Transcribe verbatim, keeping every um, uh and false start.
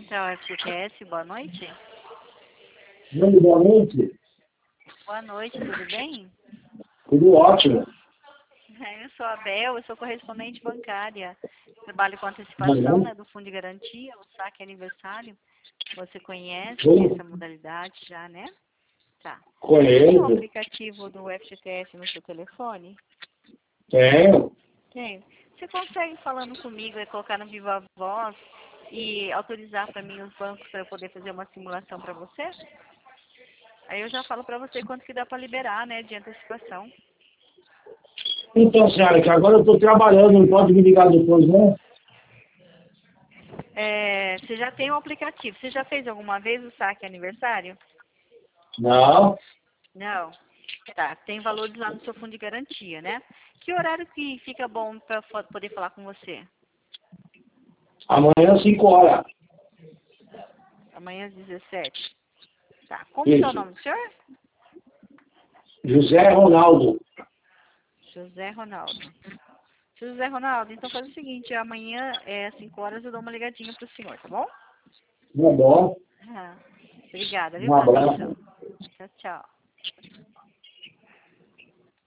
Central F G T S, boa noite. Oi, boa noite. Boa noite, tudo bem? Tudo ótimo. Eu sou a Bel, eu sou correspondente bancária. Trabalho com antecipação, Uhum. né, do Fundo de Garantia, o saque aniversário. Você conhece Sim. essa modalidade já, né? Tá. Você tem o Conheço. aplicativo do F G T S no seu telefone? Tenho. Tem. Você consegue, falando comigo, é colocar no Viva Voz e autorizar para mim os bancos para eu poder fazer uma simulação para você? Aí eu já falo para você quanto que dá para liberar, né, de antecipação. Então, senhora, que agora eu estou trabalhando, não pode me ligar depois, não? É, você já tem o aplicativo. Você já fez alguma vez o saque aniversário? Não. Não. Tá, tem valores lá no seu fundo de garantia, né? Que horário que fica bom para poder falar com você? Amanhã, cinco horas. Amanhã às dezessete. Tá. Como que é o Isso. nome do senhor? José Ronaldo. José Ronaldo. José Ronaldo, então faz o seguinte, amanhã é às cinco horas eu dou uma ligadinha pro senhor, tá bom? Tá bom. Ah, obrigada, viu, Um pela atenção. abraço. Tchau, tchau.